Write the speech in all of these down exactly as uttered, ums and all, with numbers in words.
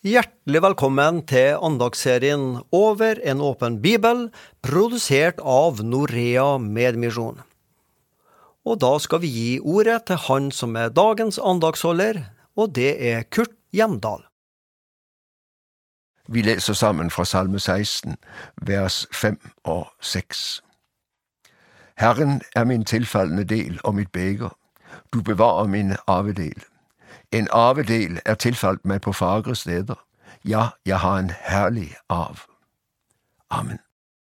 Hjertelig velkommen til andagsserien Over en åpen bibel, produsert av Norea Medmisjon. Og da skal vi gi ordet til han som er dagens andagsholder, og det er Kurt Hjemdal. Vi læser sammen fra salme seksten, vers fem og seks. Herren er min tilfaldende del og mit bæger. Du bevarer min arvedel. En arvedel er tilfaldt meg på fagre steder. Ja, jeg har en herlig arv. Amen.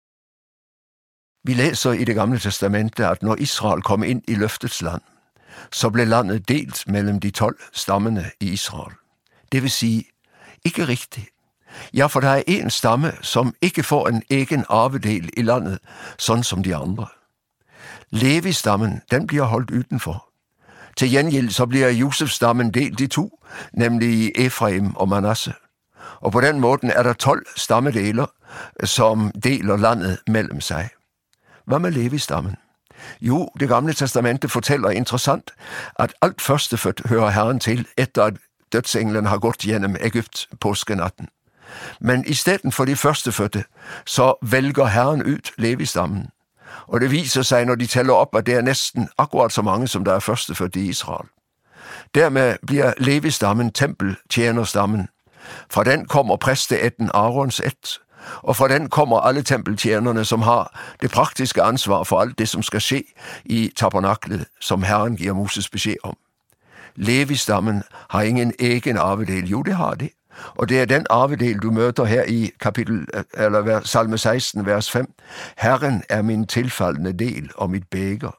Vi læser i Det gamle testamentet, at når Israel kom inn i løftets land, så ble landet delt mellom de tolv stammene i Israel. Det vil si, ikke riktig. Ja, for det er en stamme som ikke får en egen arvedel i landet, sånn som de andre. Levi-stammen, den blir holdt utenfor. Til gjengjeld så blir Josef-stammen delt i to, nemlig i Efraim og Manasse. Og på den måten er det tolv stammedeler, som deler landet mellom seg. Hva med Levi-stammen? Jo, Det gamle testamentet forteller interessant at alt førstefødt hører Herren til etter at dødsenglen har gått gjennom Egypt påskenatten. Men i stedet for de førstefødte, så velger Herren ut Levi-stammen. Og det viser seg når de teller opp at det er nesten akkurat så mange som der er førstefødte i Israel. Dermed blir Levi-stammen tempeltjenerstammen. Fra den kommer presteætten Arons ett, og fra den kommer alle tempeltjenerne som har det praktiske ansvar for alt det som skal skje i tabernaklet, som Herren gir Moses beskjed om. Levi-stammen har ingen egen arvedel. Jo, det har de. Og det er den arvedel du møter her i kapitel, eller salme seksten, vers fem. Herren er min tilfallende del og mitt bæger.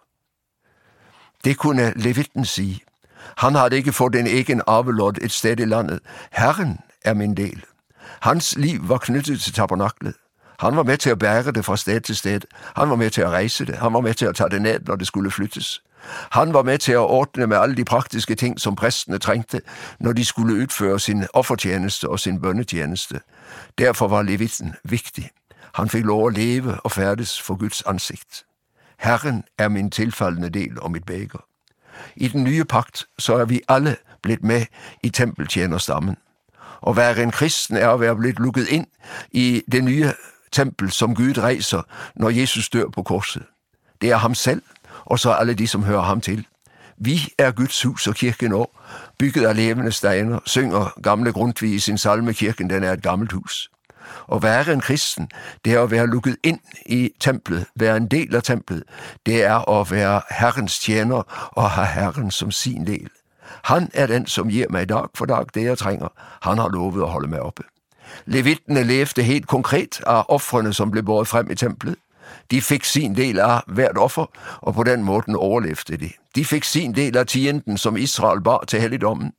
Det kunne levitten si. Han hadde ikke fått en egen arvelodd et sted i landet. Herren er min del. Hans liv var knyttet til tabernaklet. Han var med til å bære det fra sted til sted. Han var med til å reise det. Han var med til å ta det ned når det skulle flyttes. Han var med til å ordne med alle de praktiske ting som prestene trengte når de skulle utføre sin offertjeneste og sin bønnetjeneste. Derfor var levitten viktig. Han fikk lov å leve og ferdes for Guds ansikt. Herren er min tilfallende del og mitt bæger. I den nye pakt så er vi alle blitt med i tempeltjenerstammen. Å være en kristen er å være blitt lukket inn i det nye tempel som Gud reiser når Jesus dør på korset. Det er ham selv, og så alle de som hører ham til. Vi er Guds hus og kirke nå, bygget av levende steiner, synger gamle Grundtvig i sin salme Kirken, den er et gammelt hus. Å være en kristen, det er å være lukket inn i tempelet, være en del av tempelet, det er å være Herrens tjener og ha Herren som sin del. Han er den som gir meg dag for dag det jeg trenger. Han har lovet å holde meg oppe. Levittene levde helt konkret av ofrene som ble båret frem i tempelet. De fikk sin del av hvert offer, og på den måten overlevde de. De fikk sin del av tienden som Israel bar til helligdommen.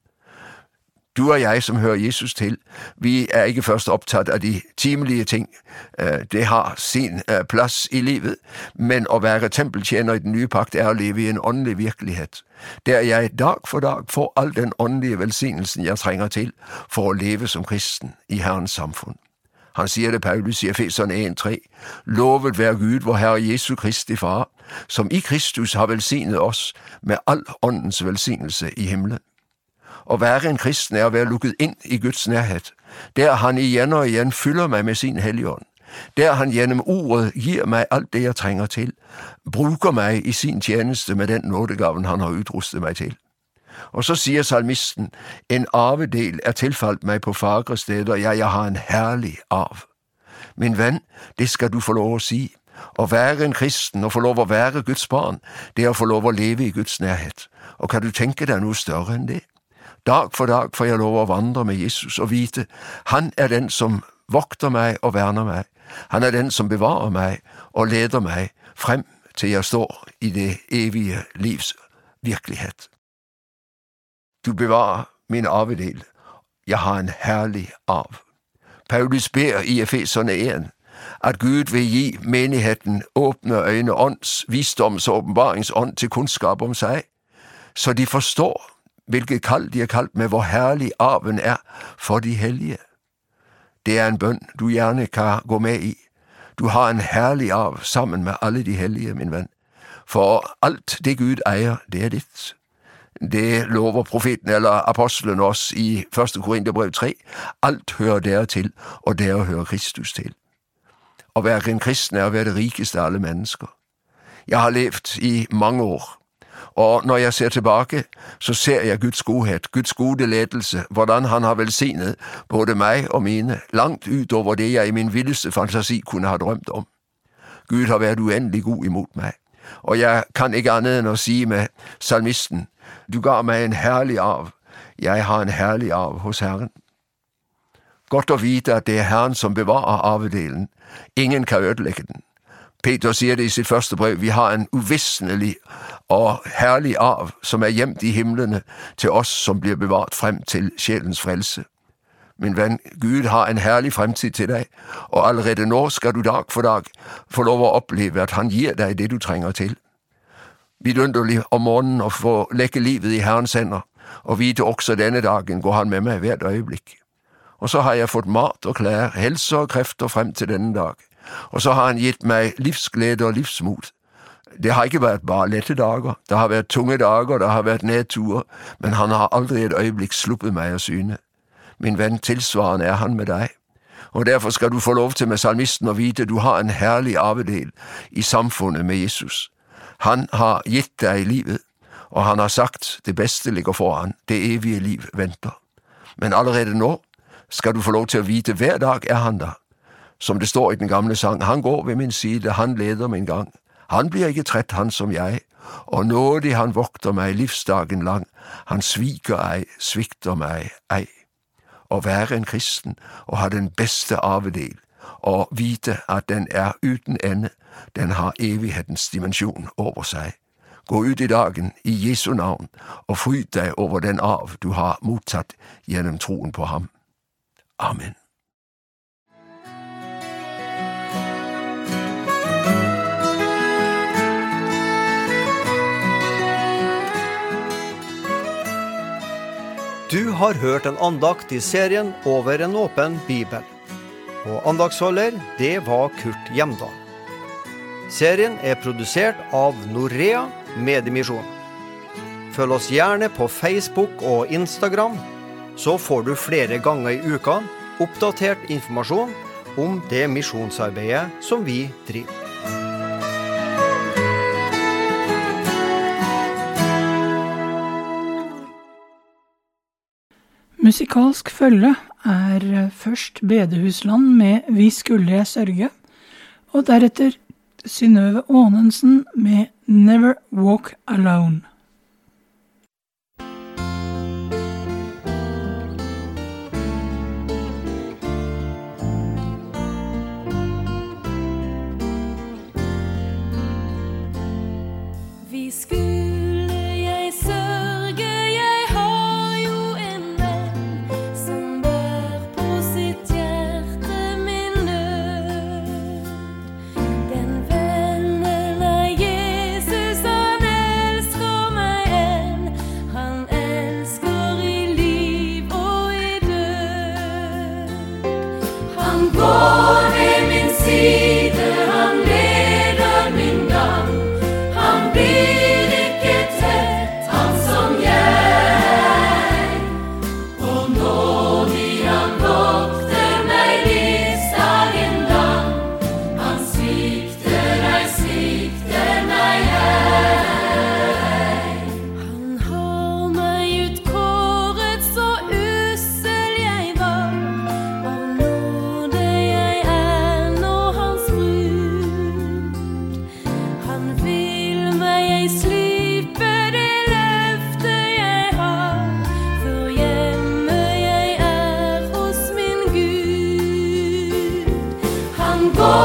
Du og jeg som hører Jesus til, vi er ikke først opptatt av de timelige ting. Det har sin plass i livet, men å være tempeltjener i den nye pakt er å leve i en åndelig virkelighet, der jeg dag for dag får all den åndelige velsignelsen jeg trenger til for å leve som kristen i Herrens samfunn. Han sier det, Paulus i Efeserne en tre, lovet være Gud, vår Herre Jesu Kristi Far, som i Kristus har velsignet oss med all åndens velsignelse i himmelen. Å være en kristen er å være lukket inn i Guds nærhet, der han igjen og igjen fyller meg med sin helligånd, der han gjennom ordet gir meg alt det jeg trenger til, bruker meg i sin tjeneste med den nådegaven han har utrustet meg til. Og så sier salmisten, en arvedel er tilfalt meg på fagre steder, ja, jeg har en herlig arv. Min venn, det skal du få lov å si. Å være en kristen og få lov å være Guds barn, det er å få lov å leve i Guds nærhet. Og kan du tenke deg noe større enn det? Dag for dag får jeg lov å vandre med Jesus og vite, han er den som vokter meg og verner meg. Han er den som bevarer meg og leder meg frem til jeg står i det evige livs virkelighet. Du bevarer min arvedel. Jeg har en herlig arv. Paulus ber i Efeserne en, at Gud vil gi menigheten åpne øyne, ånds, visdoms og åpenbaringsånd til kunnskap om seg, så de forstår hvilket kall de er kalt med, hvor herlig arven er for de hellige. Det er en bønn du gjerne kan gå med i. Du har en herlig arv sammen med alle de hellige, min venn. For alt det Gud eier, det er ditt. Det lover profeten eller apostelen oss i første Korintherbrev tre. Alt hører dere til, og dere hører Kristus til. Å være en kristen er å være det rikeste av alle mennesker. Jeg har levd i mange år, og når jeg ser tilbake, så ser jeg Guds godhet, Guds gode ledelse, hvordan han har velsignet både meg og mine, langt utover det jeg i min villeste fantasi kunne ha drømt om. Gud har vært uendelig god imot meg, og jeg kan ikke annet enn å si med salmisten, du ga meg en herlig arv, jeg har en herlig arv hos Herren. Godt å vite at det er Herren som bevarer arvedelen, ingen kan ødelegge den. Peter sier det i sitt første brev, vi har en uvisselig og herlig arv, som er gjemt i himlene til oss som blir bevart frem til sjelens frelse. Min venn, Gud har en herlig fremtid til deg, og allerede nå skal du dag for dag få lov å oppleve at han gir deg det du trenger til. Vidunderlig om morgenen å få lekke livet i Herrens hender, og vite også denne dagen går han med meg hvert øyeblikk. Og så har jeg fått mat og klær, helse og krefter frem til denne dag. Og så har han gitt meg livsglede og livsmot. Det har ikke vært bare lette dager, det har vært tunge dager, det har vært nedturer, men han har aldri et øyeblikk sluppet meg av syne. Min venn, tilsvarende er han med deg, og derfor skal du få lov til med salmisten å vite du har en herlig arvedel i samfunnet med Jesus. Han har gitt deg livet, og han har sagt det beste ligger foran, det evige liv venter. Men allerede nå skal du få lov til å vite hver dag er han der. Som det står i den gamle sang, han går ved min side, han leder min gang. Han blir ikke trett, han som jeg, og nådig han vokter meg livsdagen lang. Han sviker ei, svikter meg ei. Å være en kristen og ha den beste arvedel, og vite at den er uten ende, den har evighetens dimensjon over seg. Gå ut i dagen i Jesu navn og fryd deg over den arv du har mottatt gjennom troen på ham. Amen. Du har hørt en andakt i serien Over en åpen bibel. Og andaktsholder, det var Kurt Hjemdal. Serien er produsert av Norea Mediemisjon. Følg oss gjerne på Facebook og Instagram, så får du flere ganger i uka oppdatert informasjon om det misjonsarbeidet som vi driver. Musikalsk følge er først Bedehusland med Vi skulle jeg sørge, og deretter Synnøve Aanensen med Never Walk Alone. Vi skulle jeg sørge, jeg har jo en venn som bær på sitt hjerte min nød. Den vennen er Jesus, han elsker meg enn, han elsker i liv og i død. Han går ved min side, han leder min gang, han blir ikke tett, han som jeg. Og nådig han vokter meg livsdagen lang, han svikter deg, svikter meg ei. Han har meg utkåret så ussel jeg var, av nåde jeg er nå hans brud. Han vil meg jeg slippe det løfte jeg har, for hjemme jeg er hos min Gud. Han går